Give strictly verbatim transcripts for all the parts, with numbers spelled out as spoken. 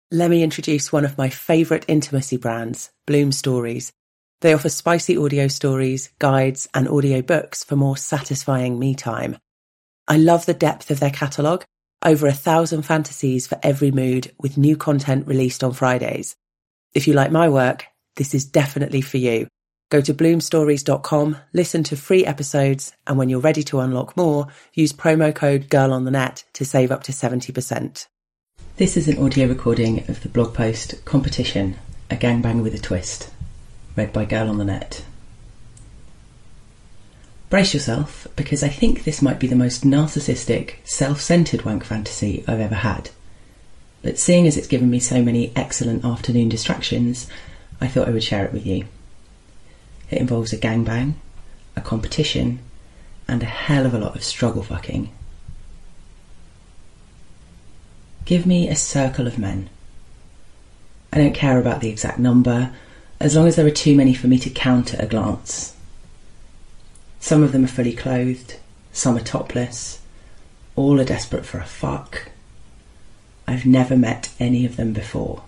Let me introduce one of my favourite intimacy brands, Bloom Stories. They offer spicy audio stories, guides, and audio books for more satisfying me time. I love the depth of their catalogue, over a thousand fantasies for every mood, with new content released on Fridays. If you like my work, this is definitely for you. Go to bloom stories dot com, listen to free episodes, and when you're ready to unlock more, use promo code GIRLONTHENET to save up to seventy percent. This is an audio recording of the blog post Competition, a Gangbang with a Twist, read by Girl on the Net. Brace yourself, because I think this might be the most narcissistic, self-centred wank fantasy I've ever had. But seeing as it's given me so many excellent afternoon distractions, I thought I would share it with you. It involves a gangbang, a competition, and a hell of a lot of struggle fucking. Give me a circle of men. I don't care about the exact number, as long as there are too many for me to count at a glance. Some of them are fully clothed, some are topless, all are desperate for a fuck. I've never met any of them before.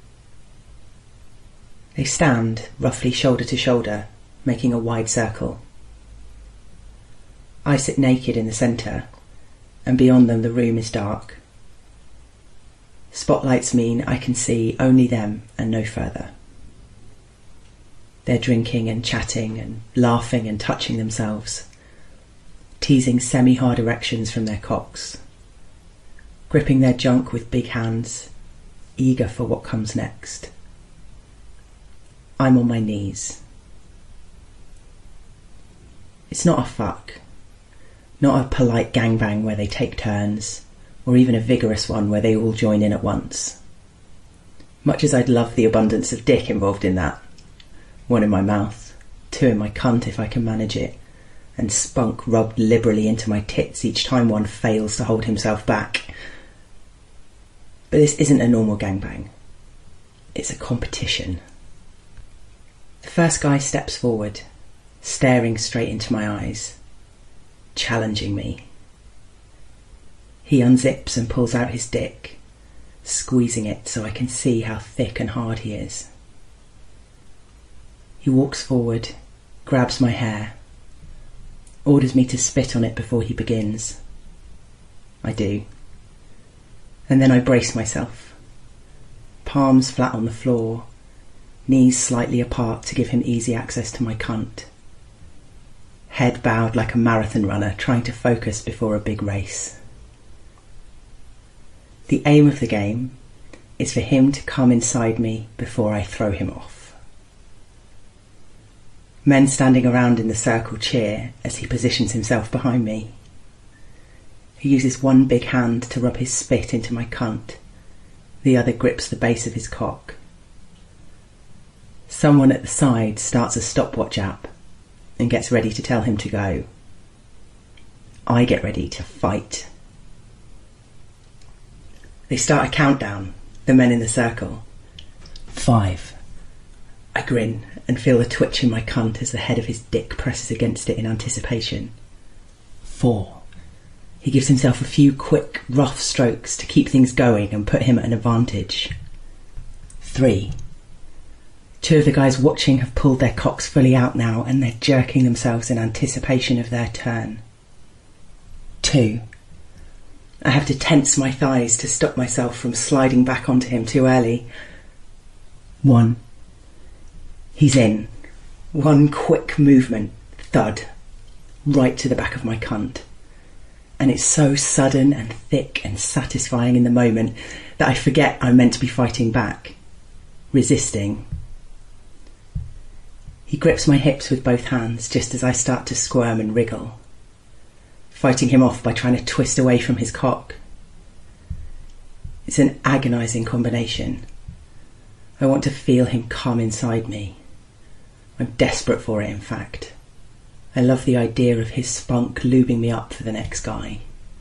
They stand roughly shoulder to shoulder, making a wide circle. I sit naked in the centre, and beyond them the room is dark. Spotlights mean I can see only them and no further. They're drinking and chatting and laughing and touching themselves, teasing semi-hard erections from their cocks, gripping their junk with big hands, eager for what comes next. I'm on my knees. It's not a fuck, not a polite gangbang where they take turns, or even a vigorous one where they all join in at once. Much as I'd love the abundance of dick involved in that. One in my mouth, two in my cunt if I can manage it, and spunk rubbed liberally into my tits each time one fails to hold himself back. But this isn't a normal gangbang. It's a competition. The first guy steps forward, staring straight into my eyes, challenging me. He unzips and pulls out his dick, squeezing it so I can see how thick and hard he is. He walks forward, grabs my hair, orders me to spit on it before he begins. I do. And then I brace myself, palms flat on the floor, knees slightly apart to give him easy access to my cunt. Head bowed like a marathon runner trying to focus before a big race. The aim of the game is for him to come inside me before I throw him off. Men standing around in the circle cheer as he positions himself behind me. He uses one big hand to rub his spit into my cunt. The other grips the base of his cock. Someone at the side starts a stopwatch app and gets ready to tell him to go. I get ready to fight. They start a countdown, the men in the circle. Five. I grin and feel a twitch in my cunt as the head of his dick presses against it in anticipation. Four. He gives himself a few quick, rough strokes to keep things going and put him at an advantage. Three. Two of the guys watching have pulled their cocks fully out now and they're jerking themselves in anticipation of their turn. Two. I have to tense my thighs to stop myself from sliding back onto him too early. One. He's in. One quick movement, thud, right to the back of my cunt. And it's so sudden and thick and satisfying in the moment that I forget I'm meant to be fighting back, resisting. He grips my hips with both hands just as I start to squirm and wriggle, fighting him off by trying to twist away from his cock. It's an agonising combination. I want to feel him come inside me. I'm desperate for it, in fact. I love the idea of his spunk lubing me up for the next guy.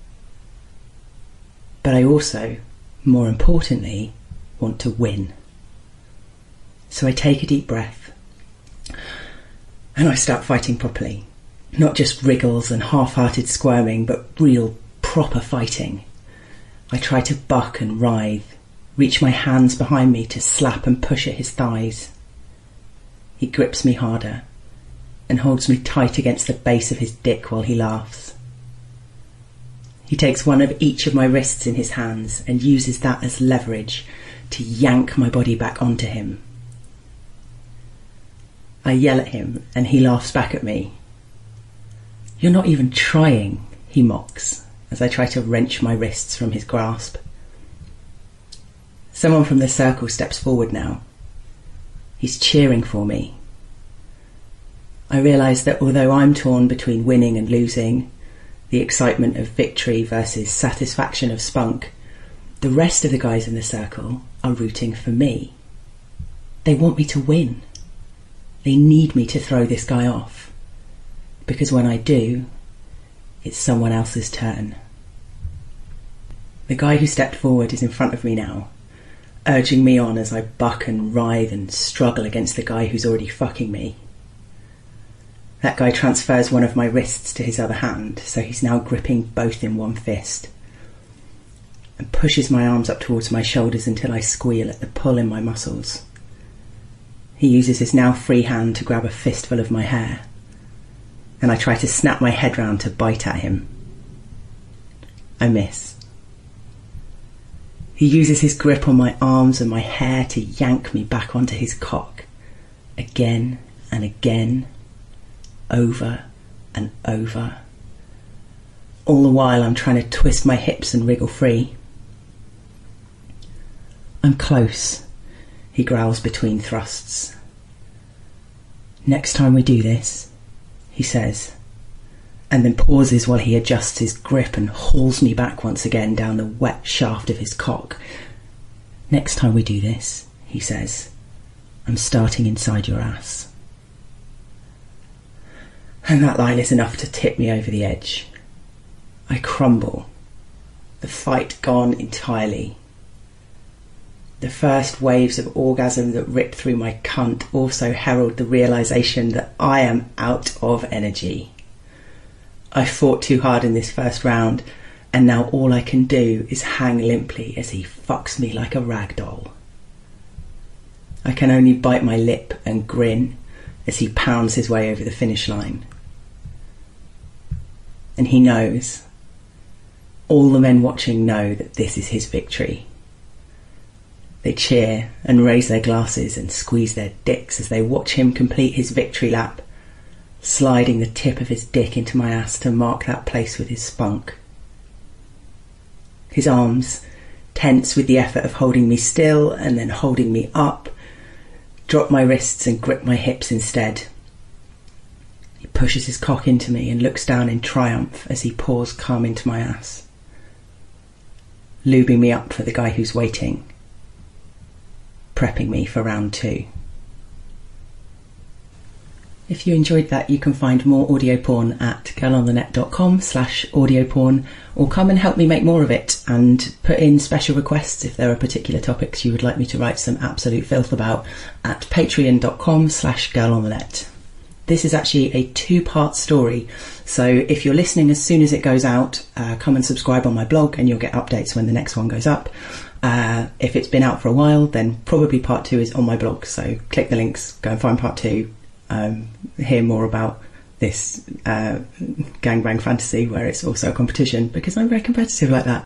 But I also, more importantly, want to win. So I take a deep breath and I start fighting properly. Not just wriggles and half-hearted squirming, but real, proper fighting. I try to buck and writhe, reach my hands behind me to slap and push at his thighs. He grips me harder and holds me tight against the base of his dick while he laughs. He takes one of each of my wrists in his hands and uses that as leverage to yank my body back onto him. I yell at him and he laughs back at me. "You're not even trying," he mocks as I try to wrench my wrists from his grasp. Someone from the circle steps forward now. He's cheering for me. I realise that although I'm torn between winning and losing, the excitement of victory versus satisfaction of spunk, the rest of the guys in the circle are rooting for me. They want me to win. They need me to throw this guy off. Because when I do, it's someone else's turn. The guy who stepped forward is in front of me now, urging me on as I buck and writhe and struggle against the guy who's already fucking me. That guy transfers one of my wrists to his other hand, so he's now gripping both in one fist, and pushes my arms up towards my shoulders until I squeal at the pull in my muscles. He uses his now free hand to grab a fistful of my hair, and I try to snap my head round to bite at him. I miss. He uses his grip on my arms and my hair to yank me back onto his cock, again and again, over and over. All the while I'm trying to twist my hips and wriggle free. "I'm close," he growls between thrusts. "Next time we do this," he says, and then pauses while he adjusts his grip and hauls me back once again down the wet shaft of his cock. "Next time we do this," he says, "I'm starting inside your ass." And that line is enough to tip me over the edge. I crumble, the fight gone entirely. The first waves of orgasm that rip through my cunt also herald the realisation that I am out of energy. I fought too hard in this first round, and now all I can do is hang limply as he fucks me like a rag doll. I can only bite my lip and grin as he pounds his way over the finish line. And he knows, all the men watching know that this is his victory. They cheer and raise their glasses and squeeze their dicks as they watch him complete his victory lap, sliding the tip of his dick into my ass to mark that place with his spunk. His arms, tense with the effort of holding me still and then holding me up, drop my wrists and grip my hips instead. He pushes his cock into me and looks down in triumph as he pours cum into my ass, lubing me up for the guy who's waiting, prepping me for round two. If you enjoyed that, you can find more audio porn at girlonthenet.com slash audio porn, or come and help me make more of it and put in special requests if there are particular topics you would like me to write some absolute filth about at patreon.com slash girlonthenet. This is actually a two-part story, so if you're listening as soon as it goes out, uh, come and subscribe on my blog and you'll get updates when the next one goes up. Uh, if it's been out for a while, then probably part two is on my blog, so click the links, go and find part two, um, hear more about this uh, gangbang fantasy where it's also a competition, because I'm very competitive like that.